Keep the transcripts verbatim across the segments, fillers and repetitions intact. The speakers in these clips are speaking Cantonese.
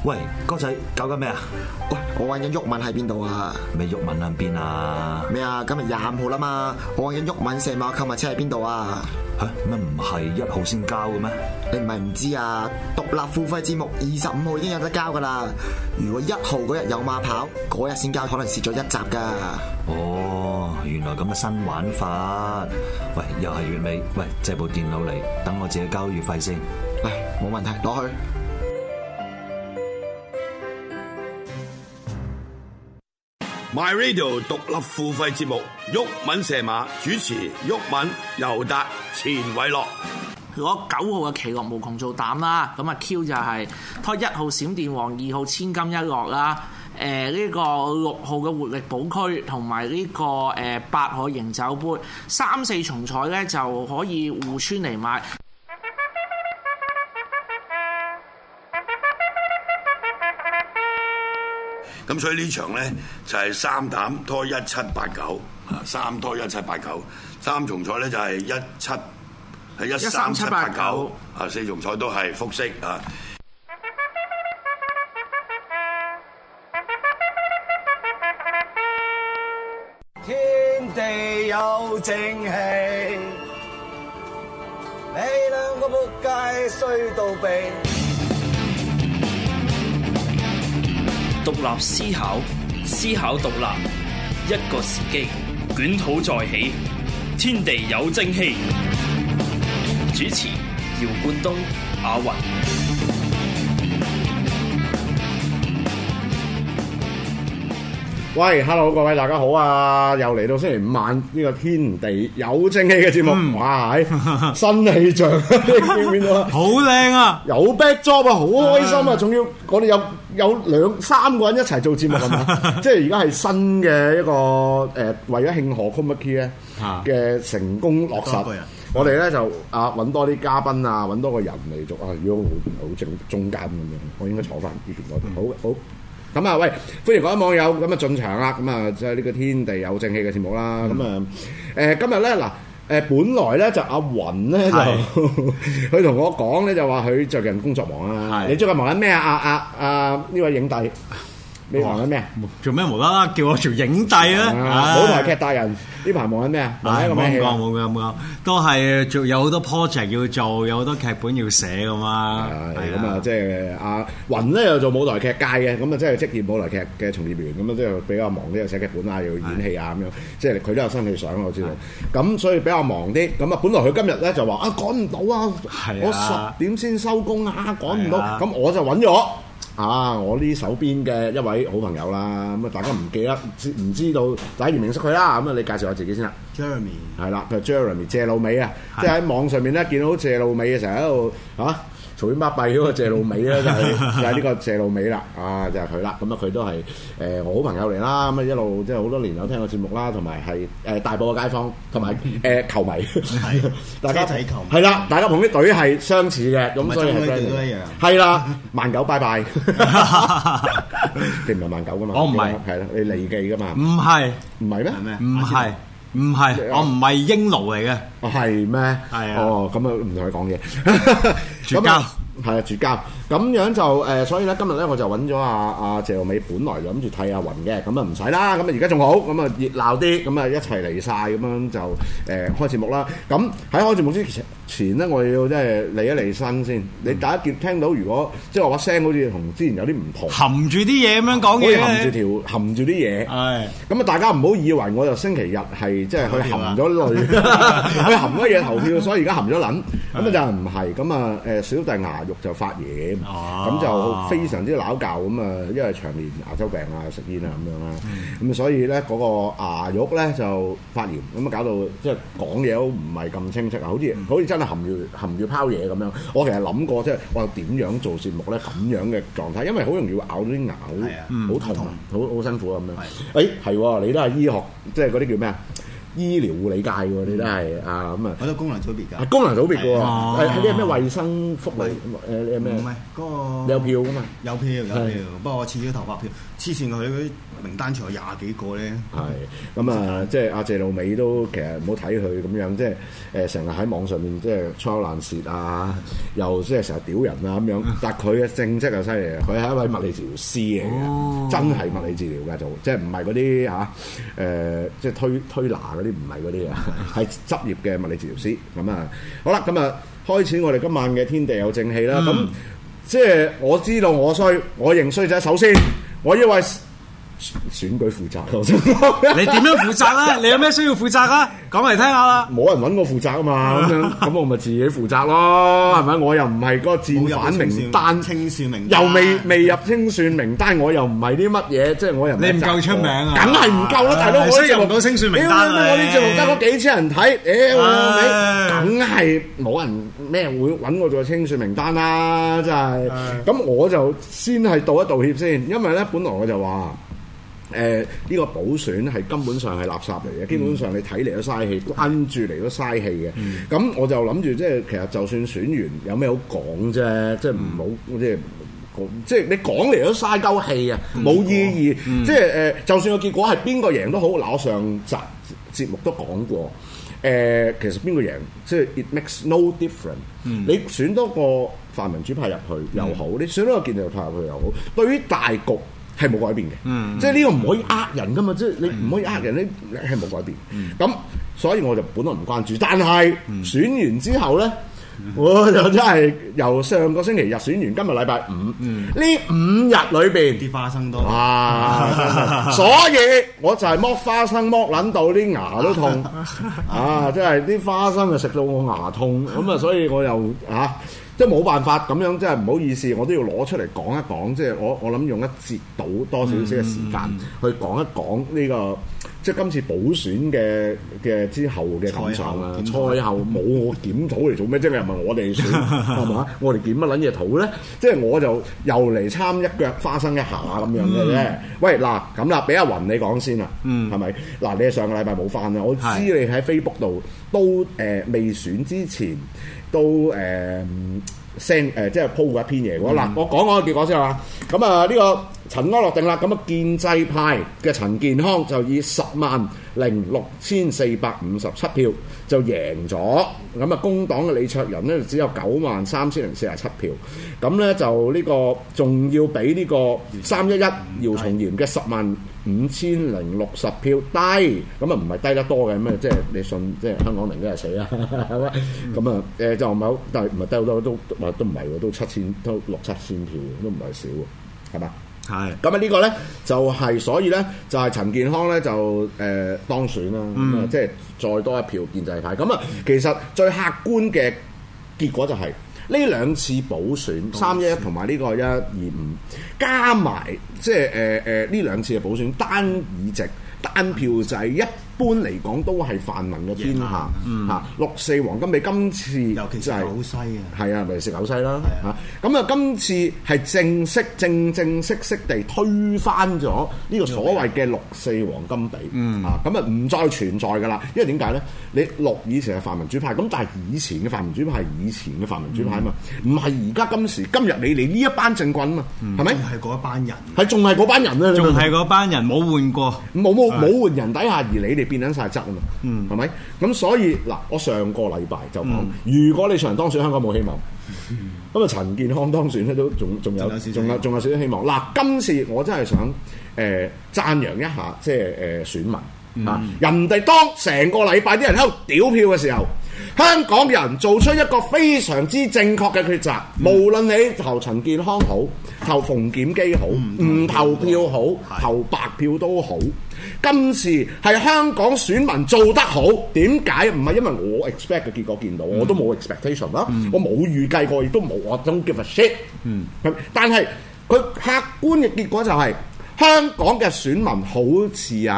喂，哥仔搞緊咩啊？ 喂，我揾緊毓民喺邊度啊？ 咩毓民喺邊啊？ 咩啊？今日廿五號啦嘛，我揾緊毓民射馬購物車喺邊度啊？ 嚇乜唔係一號先交嘅咩？ 你唔係唔知啊？獨立付費節目二十五號已經有得交噶啦。如果一號嗰日有馬跑，嗰日先交，可能蝕咗一集噶。 哦，原來咁嘅新玩法。喂，又係月尾，喂，借部電腦嚟，等我自己交月費先。 嚟，冇問題，攞去。 My Radio 獨立付費節目，毓民射馬主持，毓民、尤達、錢偉樂。 攞九號嘅奇樂無窮做膽啦，咁啊 Q 就係拖一號閃電王，二號千金一落啦，誒、呃、呢、這個六號嘅活力寶區同埋呢個誒八號贏酒杯，三四重彩咧就可以互穿嚟買。 咁所以呢場咧就係、是、三膽拖一七八九，啊三拖一七八九，三重彩咧就係一七係一三七八九，啊四重彩都係複式啊。 天地有正氣，你兩個仆街衰到痹。 獨立思考，思考獨立，一個時機，捲土再起，天地有正氣。主持：姚冠東、阿雲。 喂 ，Hello， 各位大家好啊！又嚟到星期五晚呢個天地有正氣嘅節目，嗯、哇！新氣象，見唔見到啊？ 好靚啊！ 有 backdrop 啊，好開心啊！仲要我哋有有兩三個人一齊做節目係嘛？即係而家係新嘅一個誒、呃，為咗慶賀 Chroma Key 咧嘅成功落實。我哋咧就啊揾多啲嘉賓啊，揾多個人嚟做啊！如果好正中間咁樣，我應該坐翻呢邊嗰度。好好。咁啊，喂！歡迎各位網友咁啊進場啦，咁啊即係呢個天地有正氣嘅節目啦。咁啊誒今日咧嗱誒，本來咧就阿雲咧就佢同我講咧就話佢最近工作忙啊。你最近忙緊咩啊？阿阿阿呢位影帝，你忙緊咩啊？ 做咩無啦啦叫我做影帝咧？ 舞台劇大人呢排忙緊咩啊？忙緊個咩戲？ 冇講冇講冇講，都係做有好多 project 要做，有好多劇本要寫㗎嘛。 係咁啊，即係阿雲咧又做舞台劇界嘅，咁啊即係職業舞台劇嘅從業員，咁啊即係比較忙啲，又寫劇本啊，又要演戲啊咁樣。即係佢都有新戲上，我知道。咁所以比較忙啲。咁啊，本來佢今日咧就話啊趕唔到啊，我十點先收工啊，趕唔到。咁我就揾咗。啊！我呢手邊嘅一位好朋友啦，咁啊大家唔記得唔知道，大家唔認識佢啦，咁啊你介紹下自己先啦。Jeremy 係啦，佢係 Jeremy 謝露美啊，即係喺網上面咧見到謝露美嘅成日喺度嚇嘈喧巴閉嗰個謝露美咧，就係就係呢個謝露美啦，啊就係佢啦。咁啊佢都係誒我好朋友嚟啦，咁啊一路即係好多年有聽過節目啦，同埋係誒大埔嘅街坊，同埋誒球迷，係大家睇球迷係啦，大家同啲隊係相似嘅，咁所以係 friend 嚟。係啦，萬九拜拜。你唔係萬九噶嘛？ 我唔係， 係啦，你利記噶嘛？ 唔係， 唔係咩？ 唔係，唔係，我唔係英奴嚟嘅。 係咩？ 係啊。 哦，咁啊唔同佢講嘢， 絕交。 係啊，絕交。咁樣就誒、呃，所以咧今日咧我就揾咗阿阿謝露美，本來諗住睇阿雲嘅，咁啊唔使啦，咁啊而家仲好，咁啊熱鬧啲，咁啊一齊嚟晒，咁樣就誒、呃、開節目啦。咁喺開節目之前咧，我要即係嚟一嚟身先。你大家見聽到，如果即係我把聲好似同之前有啲唔同， 含住啲嘢咁樣講嘢， 含住條含住啲嘢。係。咁啊，大家唔好以為我就星期日係即係佢含咗淚，佢含咗嘢投票，所以而家含咗撚。咁啊就唔係。咁啊誒小弟牙肉就發炎，咁、哦、就非常之攪教咁啊，因為長年牙周病啊、食煙啊咁樣啦，咁、嗯、所以咧嗰、那個牙肉咧就發炎，咁啊搞到即係講嘢都唔係咁清晰啊，好似、嗯、好似真係含住含住拋嘢咁樣。我其實諗過即係我點樣做節目咧咁樣嘅狀態，因為好容易會咬到啲牙，好、嗯、痛，好好辛苦咁樣。誒係喎，你都係醫學，即係嗰啲叫咩啊？ 醫療護理界喎，你都係啊咁啊。 我都功能組別㗎。 係功能組別嘅喎， 哦係係啲咩衞生福利誒誒咩？ 唔係嗰個你有票㗎嘛？ 有票有票係， 不過我次咗投白票，黐線佢嗰啲名單除咗廿幾個咧。 係咁啊，即係阿謝露美都其實唔好睇佢咁樣，即係誒成日喺網上面即係粗口爛舌啊，又即係成日屌人啊咁樣。但係佢嘅正職就犀利啊，佢係一位物理治療師嚟嘅， 哦真係物理治療㗎做，即係唔係嗰啲嚇誒，即係推推拿嗰啲唔係嗰啲啊，係執業嘅物理治療師。咁啊，好啦，咁啊開始我哋今晚嘅天地有正氣啦。咁、 嗯、 即係我知道我衰，我認衰仔。首先，我因為選舉負責， 你點樣負責咧？你有咩需要負責啊？講嚟聽下啦。 冇人揾我負責啊嘛，咁樣咁我咪自己負責咯，係咪？我又唔係嗰個戰犯名單， 清算名單又未未入清算名單，我又唔係啲乜嘢，即係我又唔係你唔夠出名啊， 梗係唔夠啦，大佬！我啲節目入唔到清算名單啊！ 我啲節目得嗰幾千人睇，屌唉你，梗係冇人咩會揾我做清算名單啦，真係。咁我就先係道一道歉先，因為咧本來我就話。誒呢、呃、個補選係根本上係垃圾嚟嘅，嗯、基本上你睇嚟都嘥氣，關注嚟都嘥氣嘅。咁、嗯、我就諗住即係其實就算選完有咩好講啫，即係唔好即係即係你講嚟都嘥鳩氣啊，冇、嗯、意義。嗯、即係誒、呃，就算個結果係邊個贏都好，嗱我上集節目都講過，誒、呃、其實邊個贏即係 it makes no difference、嗯。你選多個泛民主派入去又好，嗯、你選多個建制派入去又好，對於大局係冇改變嘅，嗯、即係呢個唔可以呃人噶嘛，即係你唔可以呃人，你你係冇改變。咁、嗯、所以我就本來唔關注，但係、嗯、選完之後咧，嗯、我就真係由上個星期日選完，今日禮拜五，呢、嗯、五日裏邊啲花生多， 啊，所以我就係剝花生剝撚到啲牙都痛，啊，即係啲花生就食到我牙痛，咁啊，所以我又啊。即係冇辦法咁樣，即係唔好意思，我都要攞出嚟講一講。即係我我諗用一節到多少少嘅時間、嗯、去講一講呢、呢個，即係今次補選嘅嘅之後嘅感想啦。賽後冇我檢討嚟做咩？即係又唔係我哋選係嘛？我哋檢乜撚嘢討咧？即係我就又嚟參一腳花生一下咁樣嘅啫。嗯、喂嗱咁啦，俾阿雲你講先啦，係咪、嗯？嗱，你係上個禮拜冇返啦，我知你喺 Facebook 度都誒、呃、未選之前。都誒 send 誒即係 po 過一篇嘢喎嗱，我講講個結果先啦。咁啊呢個塵埃落定啦，咁啊建制派嘅陳健康就以十萬零六千四百五十七票就贏咗，咁啊工黨嘅李卓人咧只有九萬三千零四十七票，咁咧就呢個仲要比呢個三一一姚松炎嘅十萬五千零六十票低，咁啊唔係低得多嘅，咁啊即係你信即係香港人都係死啦，係嘛？咁啊誒就唔係好，但係唔係低好多都都都唔係喎，都七千都六七千票，都唔係少喎，係嘛？係咁啊！呢個咧就係、是、所以咧就係、是、陳健康咧就誒、呃、當選啦，咁啊、嗯、即係再多一票建制派。咁啊其實最客觀嘅結果就係、是、呢兩次補選三一一同埋呢個一二五加埋，即係誒誒呢兩次嘅補選單議席單票制一般嚟講都係泛民嘅天下嚇、嗯啊，六四黃金比今次尤其是九西啊， 係啊，咪食九西啦嚇。咁啊，今次係正式正正式式地推翻咗呢個所謂嘅六四黃金比、嗯、啊，咁啊唔再存在㗎啦。因為點解咧？你六以前係泛民主派，咁但係以前嘅泛民主派係以前嘅泛民主派啊嘛，唔係而家今時今日你哋呢一班政棍啊嘛，係咪、嗯？係嗰一班人， 係仲係嗰班人啊， 仲係嗰班人冇換過， 冇冇冇換人底下，而你哋變緊晒質啊嘛，嗯，係咪？咁所以嗱，我上個禮拜就講，嗯、如果你長當選，香港冇希望。咁啊，陳健康當選咧都仲仲有仲有仲有少少希望。嗱，今次我真係想誒、呃、讚揚一下，即係誒、呃、選民、嗯、啊！人哋當成個禮拜啲人喺度屌票嘅時候，香港人做出一個非常之正確嘅抉擇。嗯、無論你投陳健康好，投馮檢基好，唔、嗯、投票好，嗯、投白票都好。今次係香港選民做得好，點解？唔係因為我 expect 嘅結果見到，嗯、我都冇 expectation 啦，嗯、我冇預計過，亦都冇我 don't give a shit。嗯，但係佢客觀嘅結果就係、是、香港嘅選民好似啊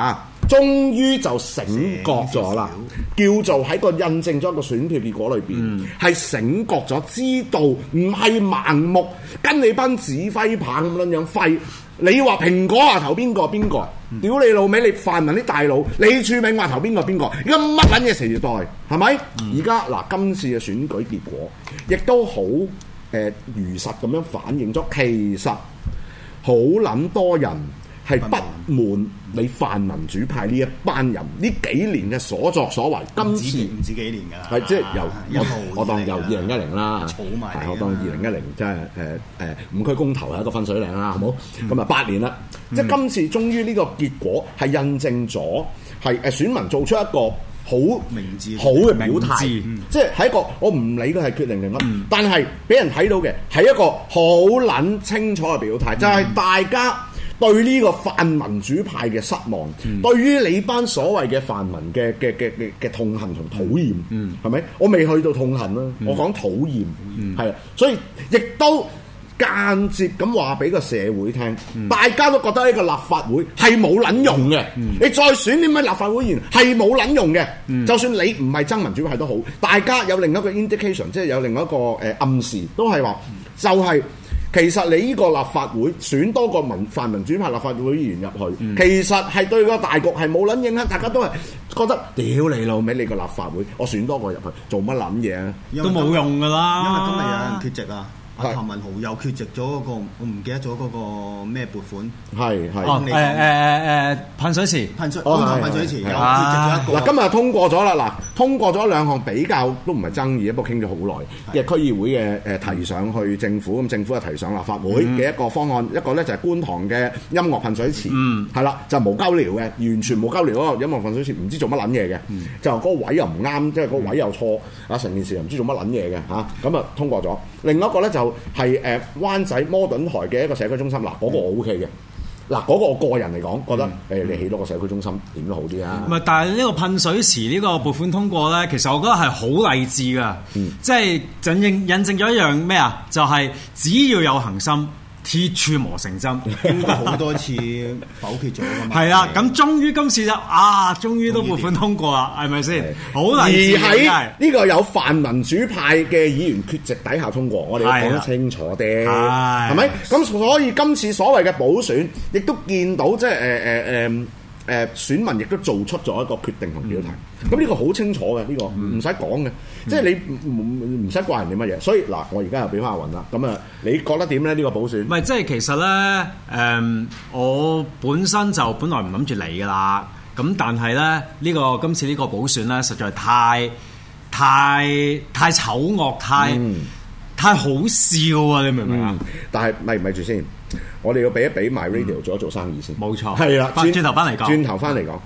終於就醒覺咗啦，叫做喺個印證咗個選票結果裏邊，係、嗯、醒覺咗，知道唔係盲目跟你班指揮棒咁樣樣揮。你話蘋果話投邊個邊個？屌、嗯、你老味！你泛民啲大佬，李柱銘話投邊個邊個？而家乜撚嘢時代係咪？而家嗱，今次嘅選舉結果亦都好誒、呃、如實咁樣反映咗，其實好撚多人係不滿你泛民主派呢一班人呢幾年嘅所作所為。今次唔止幾年㗎， 係即係由我我當由二零一零啦， 儲埋我當二零一零即係誒誒五區公投係一個分水嶺啦，好冇？咁啊八年啦，嗯、即係今次終於呢個結果係印證咗係誒選民做出一個好明智好嘅表態，嗯、即係係一個我唔理佢係決定定乜，嗯、但係俾人睇到嘅係一個好撚清楚嘅表態，嗯、就係大家對呢個泛民主派嘅失望，嗯、對於你班所謂嘅泛民嘅嘅嘅嘅嘅痛恨同討厭，係咪、嗯？我未去到痛恨啦，嗯、我講討厭，係啊、嗯，所以亦都間接咁話俾個社會聽，嗯、大家都覺得呢個立法會係冇撚用嘅。嗯、你再選啲咩立法會議員係冇撚用嘅。嗯、就算你唔係憎民主派都好，大家有另一個 indication， 即係有另一個誒暗示，都係話就係、是。其實你呢個立法會選多個民泛民主派立法會議員入去，嗯、其實係對個大局係冇撚影響，大家都係覺得屌你老味，你個立法會我選多個入去做乜撚嘢啊？ 都冇用㗎啦， 因為今日有人缺席啊。阿譚文豪又缺席咗嗰個，我唔記得咗嗰個咩撥款。係係。哦誒誒誒噴水池， 噴水，觀塘噴水池又缺席咗一個。 嗱今日通過咗啦，嗱通過咗兩項比較都唔係爭議，不過傾咗好耐嘅區議會嘅誒提上去政府，咁政府就提上立法會嘅一個方案，一個咧就係觀塘嘅音樂噴水池，係啦就無鳩寮嘅，完全無鳩寮嗰個音樂噴水池，唔知做乜撚嘢嘅，就嗰個位又唔啱，即係嗰個位又錯，啊成件事又唔知做乜撚嘢嘅嚇，咁啊通過咗。另一個咧就係誒灣仔摩頓台嘅一個社區中心，嗱嗰、嗰個我 O K 嘅，嗱嗰、嗰個我個人嚟講覺得誒、嗯、你起多個社區中心點都好啲啊。唔係， 但係呢個噴水池呢個撥款通過咧，其實我覺得係好勵志噶，嗯、即係印證印證咗一樣咩啊？就係、是、只要有恆心，鐵杵磨成針， 經過好多次否決咗㗎嘛。 係啊，咁終於今次就啊，終於都撥款通過啦，係咪先？好勵志。 而喺呢個有泛民主派嘅議員缺席底下通過，我哋要講得清楚啲，係咪？咁所以今次所謂嘅補選，亦都見到即係誒誒誒誒選民亦都做出咗一個決定同表態。咁呢、嗯、個好清楚嘅，呢、呢個唔使講嘅，嗯、即係你唔唔使怪人哋乜嘢。所以嗱，我而家又俾翻阿雲啦。咁啊，你覺得點咧？呢、呢個補選？ 唔係，即係其實咧，誒、嗯，我本身就本來唔諗住嚟噶啦。咁但係咧，呢、呢個今次呢個補選咧，實在太太太醜惡，太、嗯、太好笑啊！你明唔明啊？ 但係咪咪住先，我哋要俾一俾 MyRadio 做一做生意先。 冇錯， 係啦， 轉頭翻嚟講， 轉頭翻嚟講。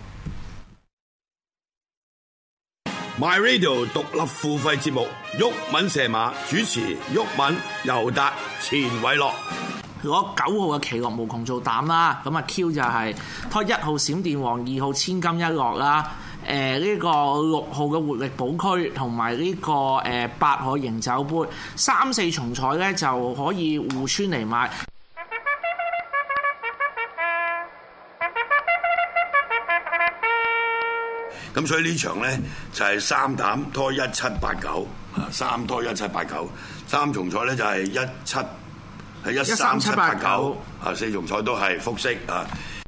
My Radio 獨立付費節目，毓民射馬主持，毓民、尤達、錢偉樂。 攞九號嘅奇樂無窮做膽啦，咁啊 Q 就係拖一號閃電王，二號千金一樂啦，誒、呃、呢、這個六號嘅活力寶區同埋呢個誒八號贏酒杯，三四重彩咧就可以互穿嚟買。 咁所以呢場咧就係三膽拖一七八九，啊三拖一七八九，三重彩咧就係一七係一三七八九，啊四重彩都係複式啊。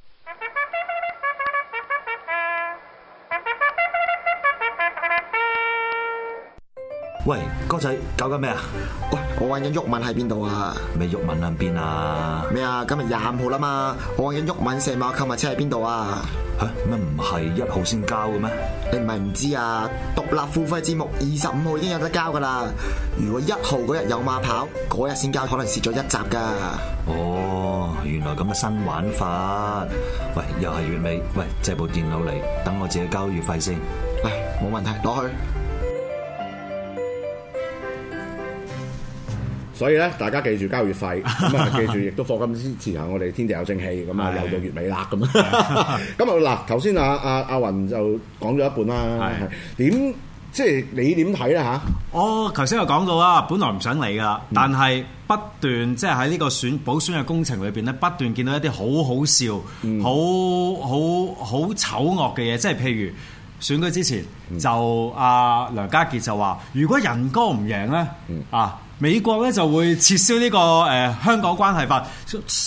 喂，哥仔搞緊咩啊？ 喂，我揾緊毓民喺邊度啊？ 咩毓民喺邊啊？ 咩啊？今日廿五號啦嘛，我揾緊毓民射馬購物車喺邊度啊？ 嚇乜唔係一號先交嘅咩？ 你唔係唔知啊？獨立付費節目二十五號已經有得交噶啦。如果一號嗰日有馬跑，嗰日先交，可能蝕咗一集噶。 哦，原來咁嘅新玩法。喂，又係月尾，喂，借部電腦嚟，等我自己交月費先。 喂，冇問題，攞去。 所以咧，大家記住交月費，咁啊記住亦都課金支持下我哋天地有正氣，咁啊又到月尾啦，咁咁啊嗱，頭先阿阿阿雲就講咗一半啦，點即係你點睇咧嚇？ 我頭先有講到啦，本來唔想理噶，但係不斷即係喺呢個選補選嘅工程裏邊咧，不斷見到一啲好好笑、 嗯、 好好好醜惡嘅嘢，即係譬如選舉之前、嗯、就阿、呃、梁家傑就話，如果仁哥唔贏咧，嗯、啊美國咧就會撤銷呢、這個誒、呃、香港關係法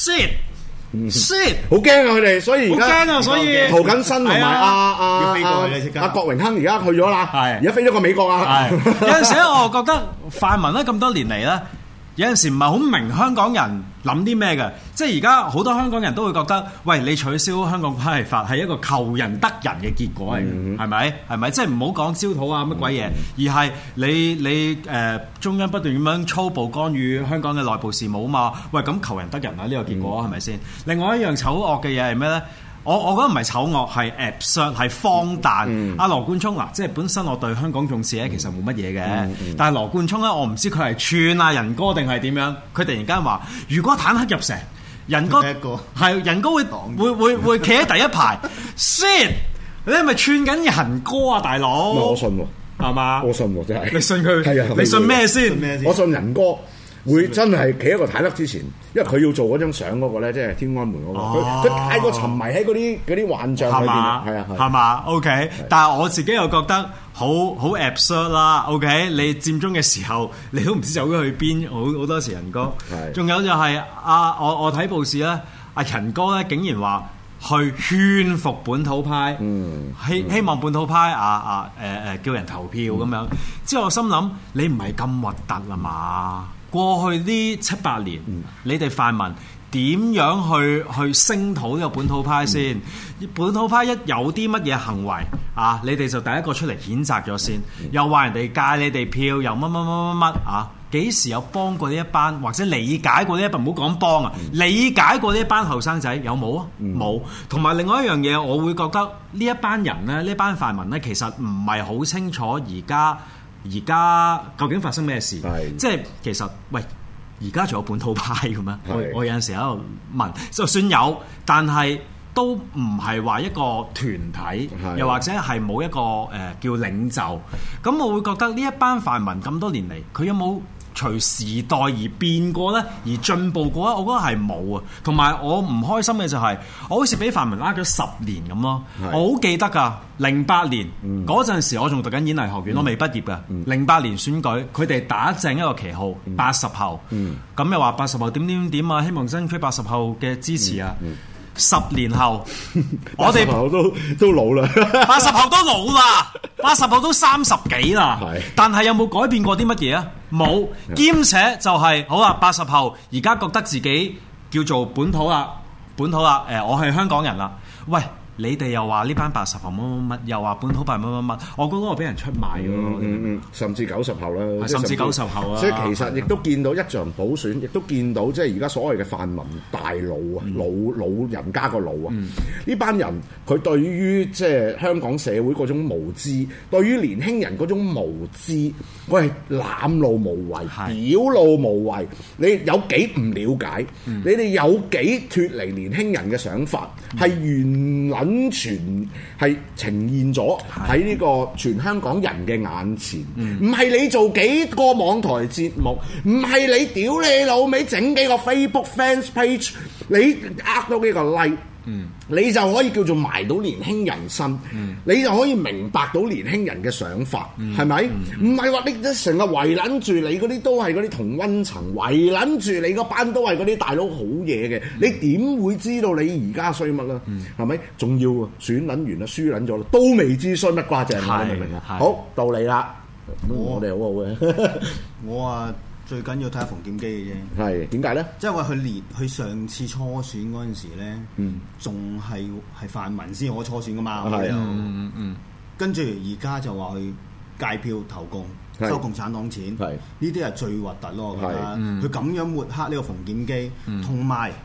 shit。shit 好驚啊！佢哋，所以而家好驚啊！所以涂謹申同埋阿阿阿阿郭榮鏗而家去咗啦，而家飛咗過美國啊！ 有陣時咧，我覺得泛民咧咁多年嚟咧，有陣時唔係好明香港人諗啲咩嘅，即係而家好多香港人都會覺得，喂，你取消香港關係法係一個求人得人嘅結果嚟嘅，係咪、嗯？係咪？即係唔好講焦土啊乜鬼嘢，而係你你誒、呃、中央不斷咁樣粗暴干預香港嘅內部事務啊嘛，喂，咁求人得人啊呢、呢個結果係咪先？另外一樣醜惡嘅嘢係咩咧？我我覺得唔係醜惡，係 absurd， 係荒誕。阿、嗯啊、羅冠聰嗱，即係本身我對香港重視咧，其實冇乜嘢嘅。嗯嗯、但係羅冠聰咧，我唔知佢係串啊仁哥定係點樣。佢突然間話：如果坦克入城，仁哥係仁哥會會會會企喺第一排。shit，你係咪串緊仁哥啊，大佬？ 我信喎， 係嘛？ 我信喎，真係。 你信佢？係啊，你信咩先？ 我信仁哥。會真係企喺個坦克之前，因為佢要做嗰張相嗰個咧，即係天安門嗰、嗰個，佢佢、哦、太過沉迷喺嗰啲嗰啲幻象裏邊，係啊，係嘛 ？OK，但係我自己又覺得好好 absurd 啦。OK，你佔中嘅時候，你都唔知走咗去邊，好好多時仁哥。仲有就係、是、啊，我我睇報紙咧，阿仁哥咧竟然話去勸服本土派，嗯、希希望本土派啊啊誒誒、呃、叫人投票咁、嗯、樣。之後我心諗，你唔係咁核突啊嘛？過去呢七八年，嗯、你哋泛民點樣去去聲討呢個本土派先？嗯、本土派一有啲乜嘢行為啊，你哋就第一個出嚟譴責咗先，嗯、又話人哋戒你哋票，又乜乜乜乜乜啊？幾時有幫過呢一班，或者理解過呢一班？唔好講幫啊，嗯、理解過呢一班後生仔有冇啊？冇、嗯。同埋另外一樣嘢，我會覺得呢一班人咧，呢班泛民咧，其實唔係好清楚而家。而家究竟發生咩事？是即係其實喂，而家仲有本土派嘅咩？是我我有陣時喺度問，就算有，但係都唔係話一個團體，是又或者係冇一個誒、呃、叫領袖。咁我會覺得呢一班泛民咁多年嚟，佢有冇隨時代而變過咧，而進步過咧？我覺得係冇啊。同埋我唔開心嘅就係、是，我好似俾泛民拉咗十年咁咯。是我好記得㗎，零八年嗰陣、嗯、時我仲讀緊演藝學院，嗯、我未畢業㗎。零八、嗯、年選舉，佢哋打正一個旗號，八十後。咁、嗯、又話八十後點點點啊，希望爭取八十後嘅支持啊。嗯嗯十年後，我哋都都老啦， 八十後都老啦，八十後都三十幾啦。係，但係有冇改變過啲乜嘢啊？冇，兼且就係、是、好啦。八十後而家覺得自己叫做本土啦，本土啦。誒、呃，我係香港人啦。喂！你哋又話呢班八十後乜乜乜，又話本土派乜乜乜，我覺得我俾人出賣嘅咯、嗯嗯嗯，甚至九十後啦，甚至九十後啊！所以其實亦都見到一場補選，亦都見到即係而家所謂嘅泛民大佬啊，嗯、老老人家個老啊，呢、嗯、班人佢對於即係香港社會嗰種無知，對於年輕人嗰種無知，佢係濫露無遺、是表露無遺。你有幾唔了解？嗯、你哋有幾脫離年輕人嘅想法？係完撚。全係呈現咗喺呢個全香港人嘅眼前，唔係、嗯、你做幾個網台節目，唔係你屌你老味整幾個 Facebook fans page，你呃到幾個 like，、嗯、你就可以叫做埋到年輕人心，嗯、你就可以明白到年輕人嘅想法，係咪？唔係話你成日圍撚住你嗰啲都係嗰啲同溫層，圍撚住你嗰班都係嗰啲大佬好嘢嘅，嗯、你點會知道你而家衰乜啦？係咪、嗯？仲要選撚完啦，輸撚咗啦，都未知衰乜瓜正，你明唔明啊？好，到你啦，我哋好好嘅， 我啊。最緊要睇下馮檢基嘅啫， 係點解咧？ 即係話佢連佢上次初選嗰陣時咧，嗯，仲係係泛民先可初選噶嘛，係啊，嗯嗯嗯，跟住而家就話去戒票投共，收共產黨錢，係呢啲係最核突咯，我覺得，佢咁樣抹黑呢個馮檢基，同埋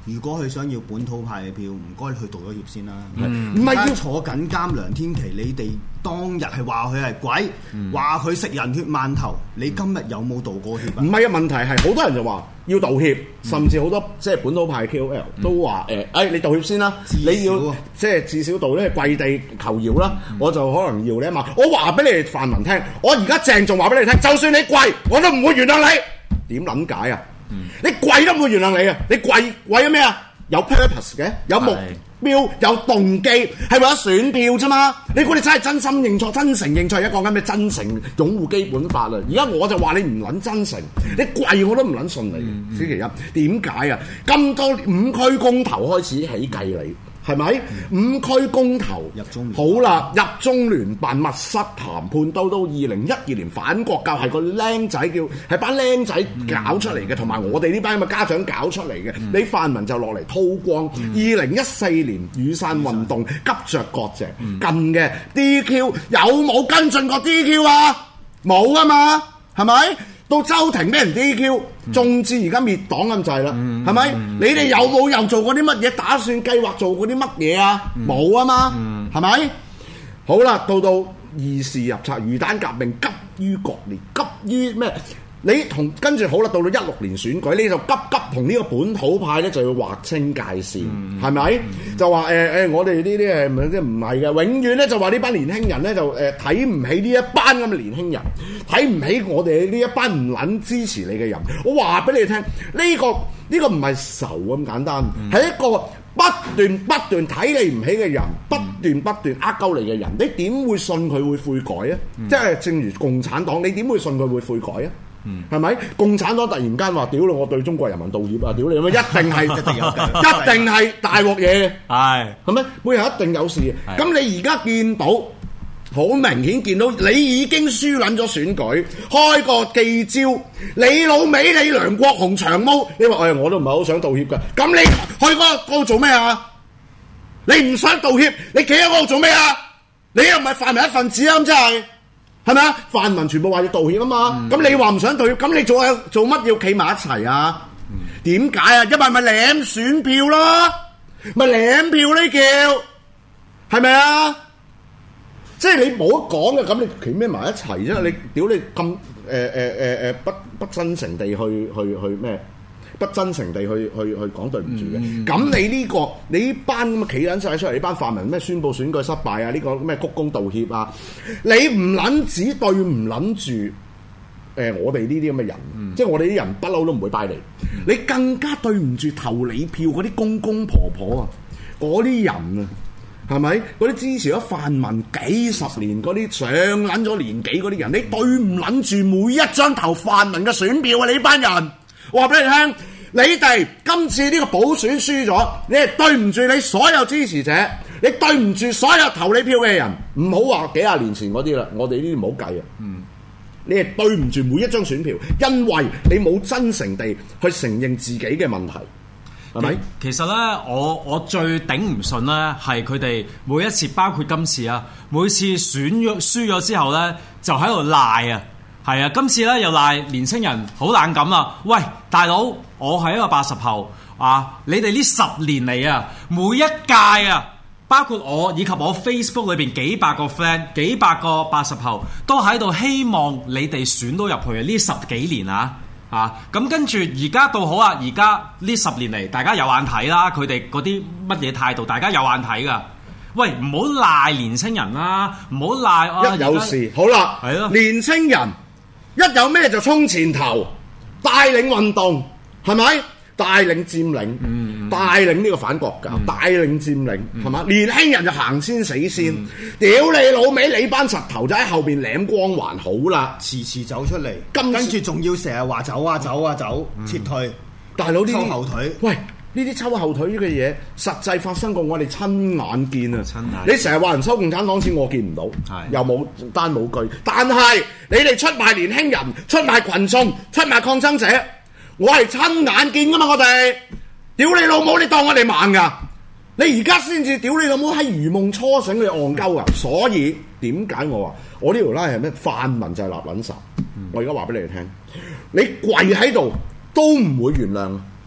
如果佢想要本土派嘅票，唔該去道咗歉先啦。 唔係要坐緊監梁天琦，你哋當日係話佢係鬼，話佢食人血饅頭，你今日有冇道過歉啊？ 唔係啊，問題係好多人就話要道歉，甚至好多即係本土派 K O L 都話誒，誒你道歉先啦，你要即係至少道咧跪地求饒啦，我就可能饒你一萬。我話俾你哋泛民聽，我而家鄭重話俾你聽，就算你跪，我都唔會原諒你。點撚解啊？你跪都唔會原諒你啊！你跪為咗咩啊？有 purpose 嘅，有目標，有動機，係為咗選票啫嘛！你估你真係真心認錯、真誠認錯，而家講緊咩真誠擁護基本法啦？而家我就話你唔撚真誠，你跪我都唔撚信你。此其一，點解啊？咁多五區公投開始起計你。係咪五區公投入中好啦？入中聯辦密室談判，到到二零一二年反國教係個僆仔叫係班僆仔搞出嚟嘅，同埋、嗯、我哋呢班咁嘅家長搞出嚟嘅。嗯、你泛民就落嚟叨光。二零一四年雨傘運動急着割席，嗯、近嘅 D Q 有冇跟進過 D Q 啊？冇啊嘛，係咪？到周庭俾人 D Q， 眾志而家滅黨咁滯啦，係咪？你哋有冇又做過啲乜嘢？打算計劃做過啲乜嘢啊？冇啊嘛，係咪？好啦，到到二是入冊，魚蛋革命急於割裂，急於咩？你同跟住好啦，到到一六年選舉，你就急急同呢個本土派咧就要劃清界線，係咪、嗯？嗯、就話誒誒，我哋呢啲係咪即係唔係嘅？永遠咧就話呢班年輕人咧就誒睇唔起呢一班咁嘅年輕人，睇唔起我哋呢一班唔撚支持你嘅人。我話俾你聽，呢、呢個呢、呢個唔係仇咁簡單，係、嗯、一個不斷不斷睇你唔起嘅人，不斷不斷呃鳩你嘅人，你點會信佢會悔改啊？嗯、即係正如共產黨，你點會信佢會悔改啊？嗯，係咪？共產黨突然間話屌你，我對中國人民道歉啊！屌你咁樣，一定係一定有，一定係大鑊嘢。係係咪？背後一定有事。咁的你而家見到好明顯見到你已經輸撚咗選舉，開個記招，你老味你梁國雄長毛，你話誒我都唔係好想道歉㗎。咁你去嗰度做咩啊？你唔想道歉，你企喺嗰度做咩啊？你又唔係泛民一份子啊？咁真係。係咪啊？泛民全部話要道歉啊嘛，咁、嗯、你話唔想道歉，咁你做做乜要企埋一齊啊？點解啊？因為咪舐選票咯，咪舐票呢叫，係咪啊？即係你冇得講嘅，咁你企咩埋一齊啫？你屌你咁誒誒誒誒不不真誠地去去去咩？不真誠地去去去講對唔住嘅，咁、嗯、你呢、這個你呢班咁嘅企撚晒出嚟，呢班泛民咩宣佈選舉失敗啊？呢、這個咩鞠躬道歉啊？你唔撚止對唔撚住誒我哋呢啲咁嘅人，嗯、即係我哋啲人不嬲都唔會拜你，嗯、你更加對唔住投你票嗰啲公公婆婆啊，嗰啲人啊，係咪？嗰啲支持咗泛民幾十年嗰啲上撚咗年紀嗰啲人，你對唔撚住每一張投泛民嘅選票啊？你呢班人！我話俾你聽，你哋今次呢個補選輸咗，你係對唔住你所有支持者，你對唔住所有投你票嘅人，唔好話幾廿年前嗰啲啦，我哋呢啲唔好計啊。嗯，你係對唔住每一張選票，因為你冇真誠地去承認自己嘅問題，係咪？ 其實咧，我我最頂唔順咧，係佢哋每一次，包括今次啊，每次選咗輸咗之後咧，就喺度賴啊。係啊，今次咧又賴年青人好冷感啊！喂，大佬，我係一個八十後啊！你哋呢十年嚟啊，每一屆啊，包括我以及我 Facebook 裏邊幾百個 friend、幾百個八十後，都喺度希望你哋選到入去啊！呢十幾年啊，啊咁跟住而家到好啊！而家呢十年嚟，大家有眼睇啦，佢哋嗰啲乜嘢態度，大家有眼睇噶。喂，唔好賴年青人啦，唔好賴啊！ 一有事好啦，係咯，年青人。一有咩就衝前頭，帶領運動，係咪？帶領佔領，嗯、帶領呢個反國教，嗯、帶領佔領，係嘛、嗯？年輕人就行先死先，屌、嗯、你老味，你班實頭就喺後邊舐光環好啦， 遲遲走出嚟，跟住仲要成日話走啊走啊走，嗯、撤退， 大佬呢啲抽後腿， 喂！呢啲抽後腿嘅嘢，實際發生過，我哋親眼見啊！親眼你成日話人收共產黨錢，我見唔到，的又冇單冇據。但係你哋出賣年輕人、出賣群眾、出賣抗爭者，我係親眼見噶嘛！我哋屌你老母，你當我哋盲噶？你而家先至屌你老母喺如夢初醒，你戇鳩啊！所以點解我話我呢條拉係咩？泛民就係立撚實。嗯、我而家話俾你哋聽，你跪喺度都唔會原諒。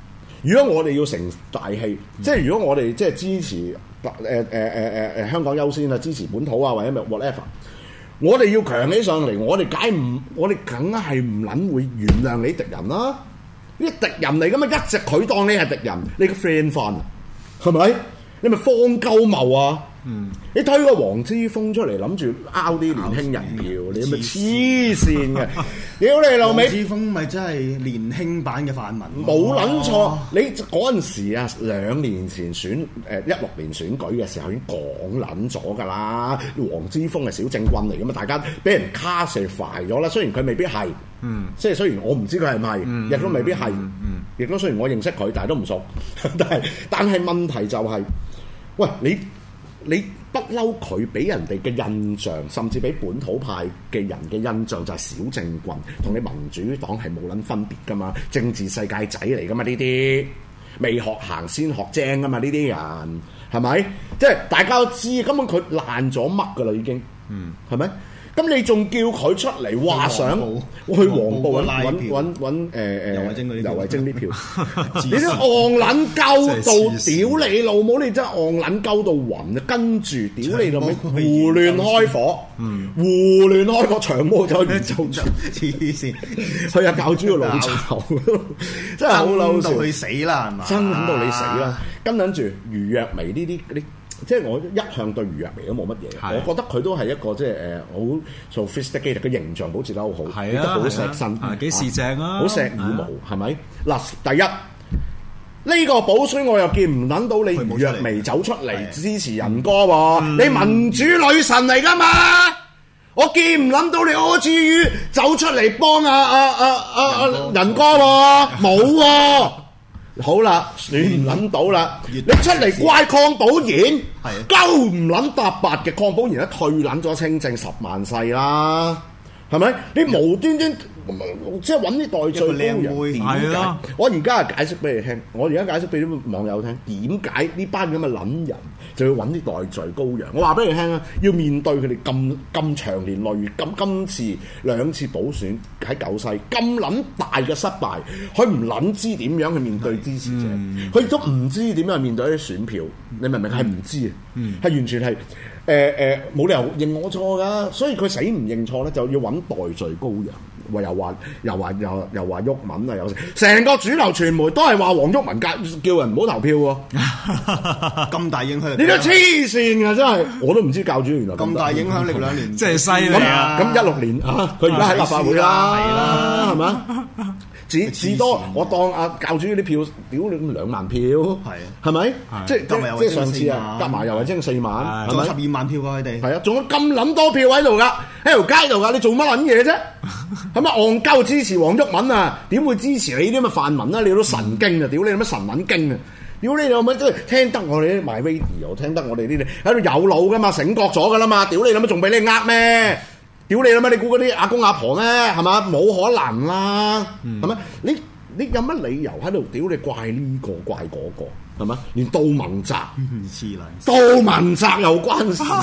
如果我哋要成大氣，即係如果我哋即係支持誒誒誒誒誒香港優先啊，支持本土啊或者 whatever， 我哋要強起上嚟，我哋梗唔，我哋梗係唔撚會原諒你敵人啦。呢啲敵人嚟噶嘛，一直佢當你係敵人，你個 friend 翻，係咪？你咪荒鳩謬啊！嗯，你推個黃之鋒出嚟，諗住拗啲年輕人票，你咪黐線嘅！屌你老味！ 黃之鋒咪真係年輕版嘅泛民， 冇撚錯。你嗰陣時啊，兩年前選誒一六年選舉嘅時候已經講撚咗㗎啦。黃之鋒係小政棍嚟㗎嘛，大家俾人卡射壞咗啦。雖然佢未必係，嗯，即係雖然我唔知佢係咪，亦都未必係，嗯，亦都雖然我認識佢，但係都唔熟。但係但係問題就係，喂你。你不嬲佢俾人哋嘅印象，甚至俾本土派嘅人嘅印象就係小政棍，同你民主黨係冇撚分別噶嘛，政治世界仔嚟噶嘛，呢啲未學行先學精噶嘛，呢啲人係咪？即係大家都知，根本佢爛咗乜噶啦已經，嗯，係咪？咁你仲叫佢出嚟話想去黃埔揾揾揾揾誒誒游蕙禎嗰啲游蕙禎啲票，你都戇撚鳩到屌你老母！你真係戇撚鳩到暈啊！跟住屌你老味胡亂開火，胡亂開火長毛就可以做出黐線，佢阿教主個老巢，真係好嬲到佢死啦係嘛？ 真撚到你死啦！跟緊住余若薇呢啲啲。即係我一向對余若薇都冇乜嘢，我覺得佢都係一個即係誒好 sophisticated 嘅形象保持得好好，亦都好錫身， 幾時正啊？ 好錫羽毛係咪？嗱，第一呢個補選我又見唔撚到你余若薇走出嚟支持仁哥喎，你民主女神嚟㗎嘛？我見唔撚到你柯志宇走出嚟幫阿阿阿阿仁哥喎，冇喎。好啦，算唔撚到啦！你出嚟怪鄺寶賢，鳩唔撚搭八嘅鄺寶賢一退撚咗清正十萬世啦，係咪？你無端端即係揾啲代罪羔羊，點解？我而家係解釋俾你聽，我而家解釋俾啲網友聽，點解呢班咁嘅撚人就要揾啲代罪羔羊？我話俾你聽啊，要面對佢哋咁咁長年累月，咁今次兩次補選喺九西咁撚大嘅失敗，佢唔撚知點樣去面對支持者，佢亦都唔知點樣去面對啲選票，你明唔明？係唔知啊，係完全係。誒誒冇理由認我錯㗎，所以佢死唔認錯咧，就要揾代罪羔羊。話又話又話又又話毓民啊，又成個主流傳媒都係話黃毓民叫叫人唔好投票喎， 咁大影響力， 你都黐線㗎真係，我都唔知教主原來咁大影響力兩年， 真係犀利啊！ 咁一六年啊，佢而家喺立法會啦，係啦，係咪？至至多我當阿教主啲票屌你兩萬票，係係咪？即係即係上次啊，夾埋又係徵四萬，係咪？ 十二萬票㗎佢哋， 係啊，仲有咁撚多票喺度㗎，喺條街度㗎，你做乜撚嘢啫？係咪戇鳩支持黃毓民啊？點會支持你啲咁嘅泛民啊？你都神經啊！屌你有乜神撚經啊！屌你有乜都聽得我哋啲 MyRadio， 聽得我哋呢啲喺度有腦㗎嘛，醒覺咗㗎啦嘛！屌你有乜仲俾你呃咩？屌你啦咩？你估嗰啲阿公阿婆咩？係嘛？冇可能啦，係咪、嗯？你你有乜理由喺度屌你怪呢、這個怪嗰、那個係咪？連杜汶澤黐撚，杜汶澤又關事，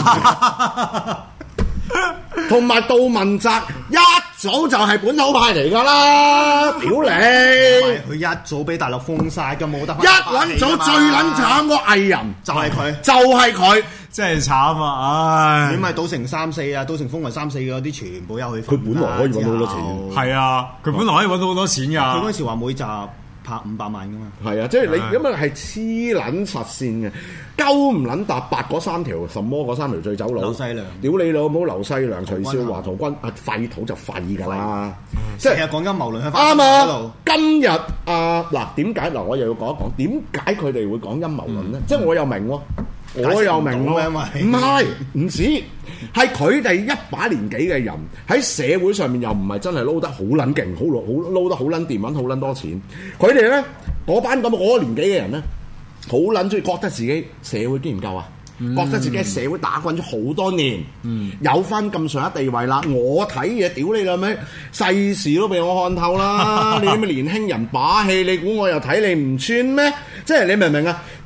同埋杜汶澤一早就係本土派嚟㗎啦！屌你， 佢一早俾大陸封晒㗎，冇得一撚早最撚慘個藝人就係佢， 就係佢。 真係慘啊！唉， 點解賭城三四啊，賭城風雲三四嗰啲全部有去分？佢本來可以揾到好多錢， 係啊，佢本來可以揾到好多錢㗎。 佢嗰時話每集拍五百萬㗎嘛。 係啊，即係你咁啊係黐撚實線嘅，鳩唔撚搭八嗰三條，什麼嗰三條醉酒佬？ 劉細良， 屌你老母！劉細良、徐少華、陶君啊，廢土就廢㗎啦！ 即係講緊無論喺啱啊！今日啊嗱，點解嗱？我又要講一講點解佢哋會講陰謀論咧？即係我又明喎。我又明咯，唔係唔止，係佢哋一把年紀嘅人喺社會上面又唔係真係撈得好撚勁，好好撈得好撚掂，揾好撚多錢。佢哋咧嗰班咁嗰個年紀嘅人咧，好撚中意覺得自己社會經驗夠啊，嗯、覺得自己喺社會打滾咗好多年，嗯、有翻咁上下地位啦。我睇嘢屌你啦咩，世事都俾我看透啦。你啲咩年輕人把戲，你估我又睇你唔穿咩？即係你明唔明啊？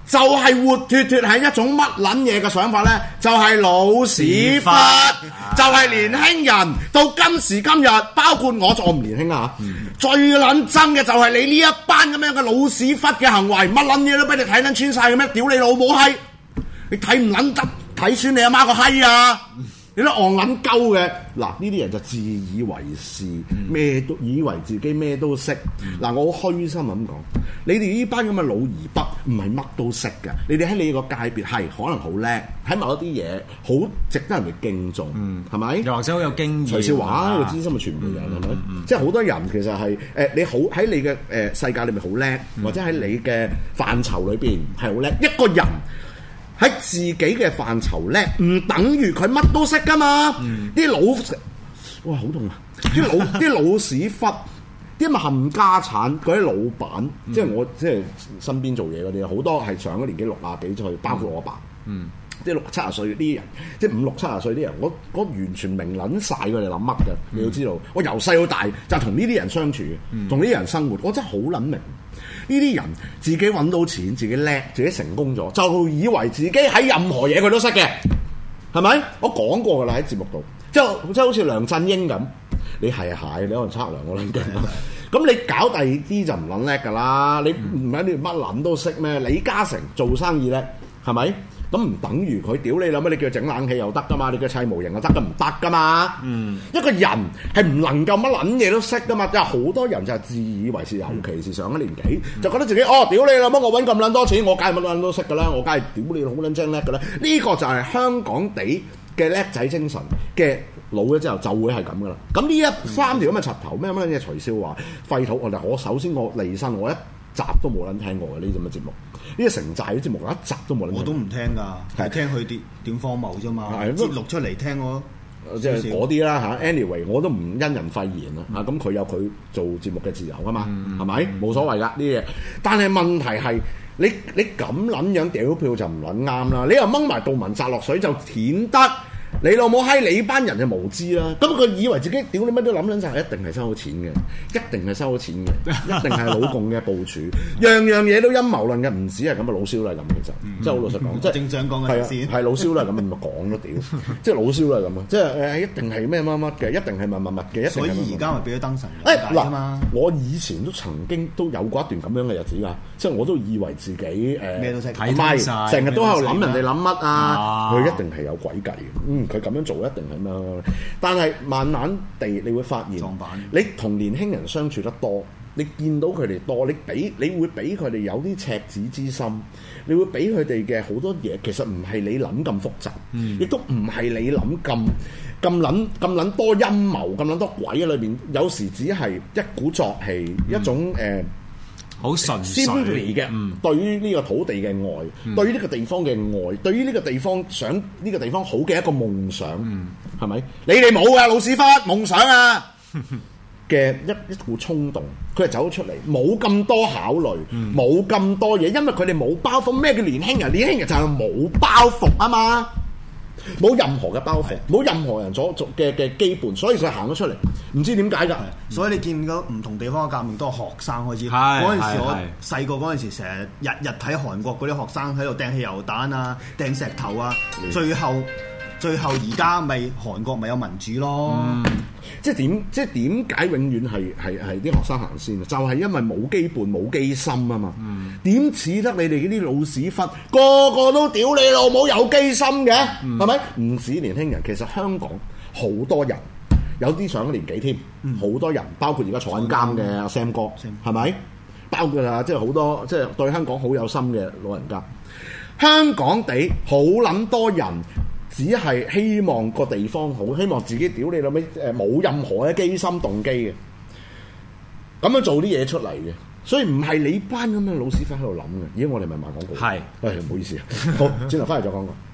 就係活脱脱係一種乜撚嘢嘅想法咧？就係、是、老屎忽，就係年輕人到今時今日，包括我，我唔年輕啊！嗯、最撚憎嘅就係你呢一班咁樣嘅老屎忽嘅行為，乜撚嘢都俾你睇撚穿晒嘅咩？屌你老母閪！你睇唔撚得睇穿你阿媽個閪啊！你都戇撚鳩嘅，嗱呢啲人就自以為是，咩都以為自己咩都識。嗱、嗯、我好虛心咁講，你哋呢班咁嘅老而不唔係乜都識嘅，你哋喺你個界別係可能好叻，喺某一啲嘢好值得人哋敬重，係咪、嗯？又或者好有經驗。徐少華呢個資深嘅傳媒人係咪？即係好多人其實係誒、呃、你好喺你嘅誒、呃、世界裏面好叻，嗯、或者喺你嘅範疇裏邊係好叻，一個人。喺自己嘅範疇叻，唔等於佢乜都識噶嘛？啲、嗯、老哇好痛啊！啲老啲老屎忽，啲咪冚家產嗰啲老闆，嗯、即係我即係身邊做嘢嗰啲，好多係上咗年紀六啊幾歲，包括我阿爸，嗯，即係六七十歲啲人，即係五六七十歲啲人，我我完全明撚晒佢哋諗乜嘅。嗯、你要知道，我由細到大就同呢啲人相處嘅，同呢啲人生活，我真係好撚明。呢啲人自己揾到錢，自己叻，自己成功咗，就以為自己喺任何嘢佢都識嘅，係咪？我講過㗎啦喺節目度，即係即係好似梁振英咁，你係蟹，你可能測量我撚勁，咁你搞第二啲就唔撚叻㗎啦，你唔係你乜撚都識咩？李嘉誠做生意叻，係咪？咁唔等於佢屌你啦咩？你叫佢整冷氣又得噶嘛？你叫砌模型又得噶唔得噶嘛？嗯，一個人係唔能夠乜撚嘢都識噶嘛？即係好多人就係自以為是，尤其是上一年紀，嗯、就覺得自己哦屌你啦乜？我揾咁撚多錢，我梗係乜撚都識噶啦，我梗係屌你好撚精叻噶啦！呢、這個就係香港地嘅叻仔精神嘅老咗之後就會係咁噶啦。咁呢一三條咁嘅柒頭咩乜嘢徐少華廢土，我哋我首先我離身我一集都冇撚聽過嘅呢啲咁嘅節目。呢個城寨啲節目一集都冇撚聽，我都唔聽㗎，係聽佢點點荒謬啫嘛，節錄出嚟聽我，即係嗰啲啦嚇。anyway，我都唔因人廢言啦嚇，咁佢有佢做節目嘅自由㗎嘛，係咪？冇所謂㗎呢啲嘢。但係問題係你你咁撚樣屌票就唔撚啱啦，你又掹埋杜汶澤落水就顯得。你老母閪，你班人就無知啦！咁佢以為自己屌你乜都諗撚晒，一定係收到錢嘅，一定係收到錢嘅，一定係老共嘅部署，樣樣嘢都陰謀論嘅，唔止係咁嘅老蕭啦咁其實，即係好老實講，即係正想講嘅先，係老蕭啦咁，咪講咯屌，即係老蕭啦咁啊，即係誒一定係咩乜乜嘅，一定係乜乜乜嘅，所以而家咪俾咗燈神誒嗱嘛，我以前都曾經都有過一段咁樣嘅日子㗎，即係我都以為自己誒咩都識睇曬，成日都喺度諗人哋諗乜啊，佢一定係有詭計嘅。佢咁樣做一定係咩？但係慢慢地，你會發現，你同年輕人相處得多，你見到佢哋多，你俾你會俾佢哋有啲赤子之心，你會俾佢哋嘅好多嘢，其實唔係你諗咁複雜，亦、嗯、都唔係你諗咁咁撚咁撚多陰謀，咁撚多鬼喺裏邊。有時只係一鼓作氣，嗯、一種誒。呃好純粹嘅，嗯、對於呢個土地嘅愛，嗯、對於呢個地方嘅愛，對於呢個地方想呢個地方好嘅一個夢想，係咪、嗯？你哋冇㗎老屎忽夢想啊嘅一一股衝動，佢係走咗出嚟，冇咁多考慮，冇咁、嗯、多嘢，因為佢哋冇包袱。咩叫年輕人？年輕人就係冇包袱啊嘛！冇任何嘅包袱，冇任何人所做嘅嘅基本，所以佢行咗出嚟，唔知點解㗎。所以你見到唔同地方嘅革命都係學生開始。嗰陣時我細個嗰陣時，成日日日睇韓國嗰啲學生喺度掟汽油彈啊、掟石頭啊，嗯、最後最後而家咪韓國咪有民主咯。嗯、即係點？即係點解永遠係係係啲學生行先啊？就係、是、因為冇基本冇機心啊嘛。點似、嗯、得你哋嗰啲老屎忽個個都屌你老母有機心嘅？係咪、嗯？唔止年輕人，其實香港好多人有啲上咗年紀添，好、嗯、多人包括而家坐緊監嘅阿 Sam 哥，係咪、嗯？包括啊，即係好多即係對香港好有心嘅老人家。香港地好撚多人。只係希望個地方好，希望自己屌你老味誒冇任何嘅機心動機嘅，咁樣做啲嘢出嚟嘅，所以唔係你班咁嘅老師傅喺度諗嘅。而家我哋咪賣廣告，係是，誒唔好意思啊，好轉頭翻嚟再講過。